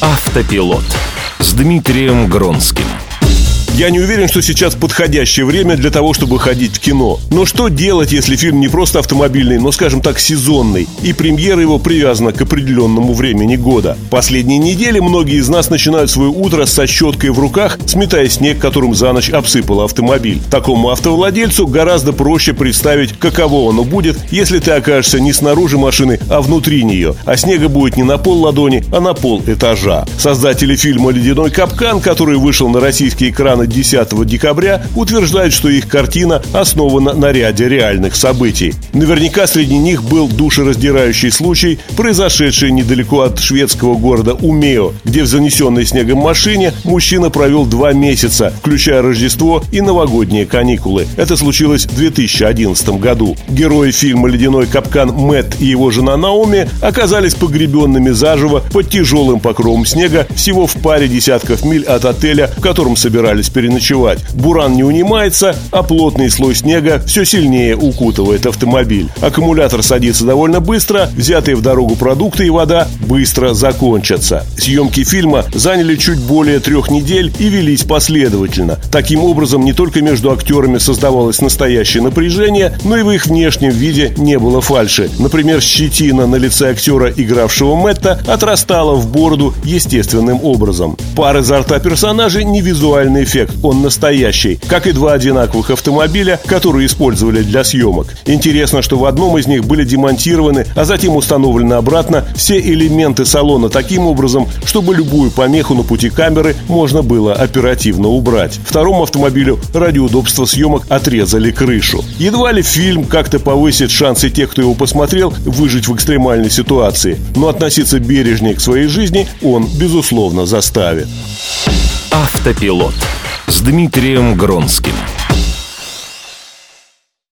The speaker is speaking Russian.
Автопилот с Дмитрием Гронским. Я не уверен, что сейчас подходящее время для того, чтобы ходить в кино. Но что делать, если фильм не просто автомобильный, но, скажем так, сезонный, и премьера его привязана к определенному времени года? Последние недели многие из нас начинают свое утро со щеткой в руках, сметая снег, которым за ночь обсыпал автомобиль. Такому автовладельцу гораздо проще представить, каково оно будет, если ты окажешься не снаружи машины, а внутри нее. А снега будет не на пол ладони, а на пол этажа. Создатели фильма «Ледяной капкан», который вышел на российские экраны 10 декабря, утверждают, что их картина основана на ряде реальных событий. Наверняка среди них был душераздирающий случай, произошедший недалеко от шведского города Умео, где в занесенной снегом машине мужчина провел 2 месяца, включая Рождество и новогодние каникулы. Это случилось в 2011 году. Герои фильма «Ледяной капкан» Мэтт и его жена Наоми оказались погребенными заживо под тяжелым покровом снега всего в паре десятков миль от отеля, в котором собирались переночевать. Буран не унимается, а плотный слой снега все сильнее укутывает автомобиль. Аккумулятор садится довольно быстро, взятые в дорогу продукты и вода быстро закончатся. Съемки фильма заняли чуть более 3 недель и велись последовательно. Таким образом, не только между актерами создавалось настоящее напряжение, но и в их внешнем виде не было фальши. Например, щетина на лице актера, игравшего Мэтта, отрастала в бороду естественным образом. Пар изо рта персонажей не визуальный эффект, он настоящий, как и 2 одинаковых автомобиля, которые использовали для съемок. Интересно, что в одном из них были демонтированы, а затем установлены обратно все элементы салона таким образом, чтобы любую помеху на пути камеры можно было оперативно убрать. Второму автомобилю ради удобства съемок отрезали крышу. Едва ли фильм как-то повысит шансы тех, кто его посмотрел, выжить в экстремальной ситуации, но относиться бережнее к своей жизни он, безусловно, заставит. Автопилот с Дмитрием Гронским.